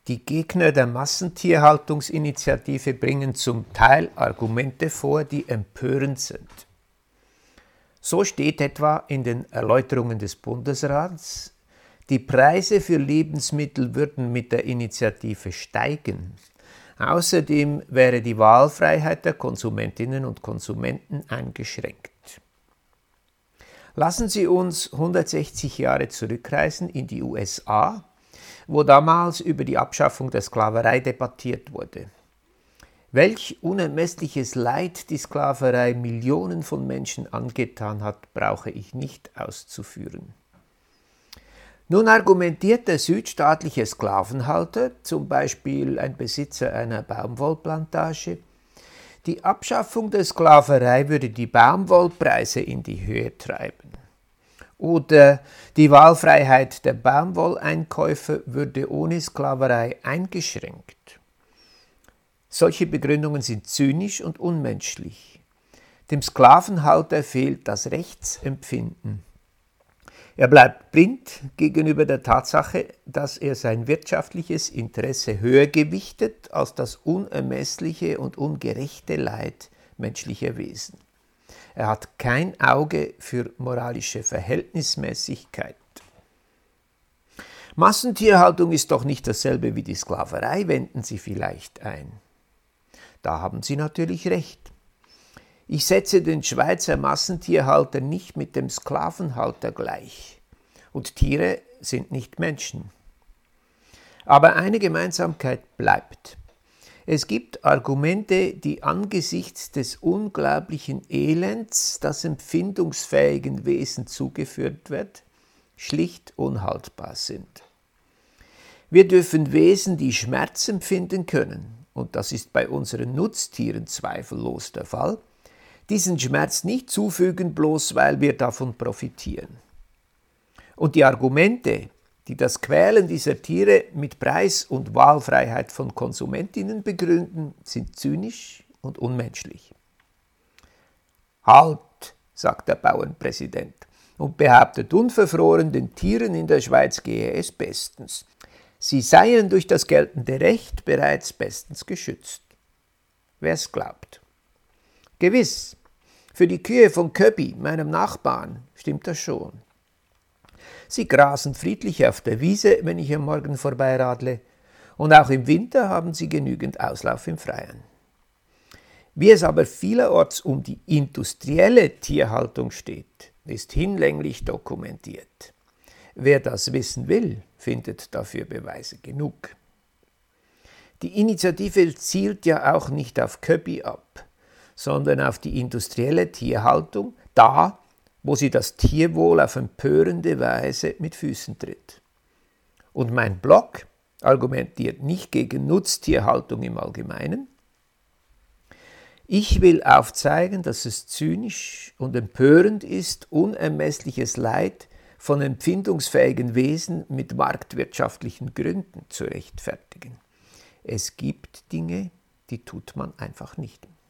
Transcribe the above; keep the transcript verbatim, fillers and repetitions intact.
Die Gegner der Massentierhaltungsinitiative bringen zum Teil Argumente vor, die empörend sind. So steht etwa in den Erläuterungen des Bundesrats, die Preise für Lebensmittel würden mit der Initiative steigen. Außerdem wäre die Wahlfreiheit der Konsumentinnen und Konsumenten eingeschränkt. Lassen Sie uns hundertsechzig Jahre zurückreisen in die U S A, wo damals über die Abschaffung der Sklaverei debattiert wurde. Welch unermessliches Leid die Sklaverei Millionen von Menschen angetan hat, brauche ich nicht auszuführen. Nun argumentiert der südstaatliche Sklavenhalter, zum Beispiel ein Besitzer einer Baumwollplantage, die Abschaffung der Sklaverei würde die Baumwollpreise in die Höhe treiben. Oder die Wahlfreiheit der Baumwolleinkäufer würde ohne Sklaverei eingeschränkt. Solche Begründungen sind zynisch und unmenschlich. Dem Sklavenhalter fehlt das Rechtsempfinden. Er bleibt blind gegenüber der Tatsache, dass er sein wirtschaftliches Interesse höher gewichtet als das unermessliche und ungerechte Leid menschlicher Wesen. Er hat kein Auge für moralische Verhältnismäßigkeit. Massentierhaltung ist doch nicht dasselbe wie die Sklaverei, wenden Sie vielleicht ein. Da haben Sie natürlich recht. Ich setze den Schweizer Massentierhalter nicht mit dem Sklavenhalter gleich. Und Tiere sind nicht Menschen. Aber eine Gemeinsamkeit bleibt. Es gibt Argumente, die angesichts des unglaublichen Elends, das empfindungsfähigen Wesen zugeführt wird, schlicht unhaltbar sind. Wir dürfen Wesen, die Schmerz empfinden können, und das ist bei unseren Nutztieren zweifellos der Fall, diesen Schmerz nicht zufügen, bloß weil wir davon profitieren. Und die Argumente, die das Quälen dieser Tiere mit Preis- und Wahlfreiheit von Konsumentinnen begründen, sind zynisch und unmenschlich. Halt, sagt der Bauernpräsident und behauptet unverfroren, den Tieren in der Schweiz gehe es bestens. Sie seien durch das geltende Recht bereits bestens geschützt. Wer es glaubt. Gewiss, für die Kühe von Köbi, meinem Nachbarn, stimmt das schon. Sie grasen friedlich auf der Wiese, wenn ich am Morgen vorbeiradle, und auch im Winter haben sie genügend Auslauf im Freien. Wie es aber vielerorts um die industrielle Tierhaltung steht, ist hinlänglich dokumentiert. Wer das wissen will, findet dafür Beweise genug. Die Initiative zielt ja auch nicht auf Köbi ab, sondern auf die industrielle Tierhaltung, da, wo sie das Tierwohl auf empörende Weise mit Füßen tritt. Und mein Blog argumentiert nicht gegen Nutztierhaltung im Allgemeinen. Ich will aufzeigen, dass es zynisch und empörend ist, unermessliches Leid von empfindungsfähigen Wesen mit marktwirtschaftlichen Gründen zu rechtfertigen. Es gibt Dinge, die tut man einfach nicht.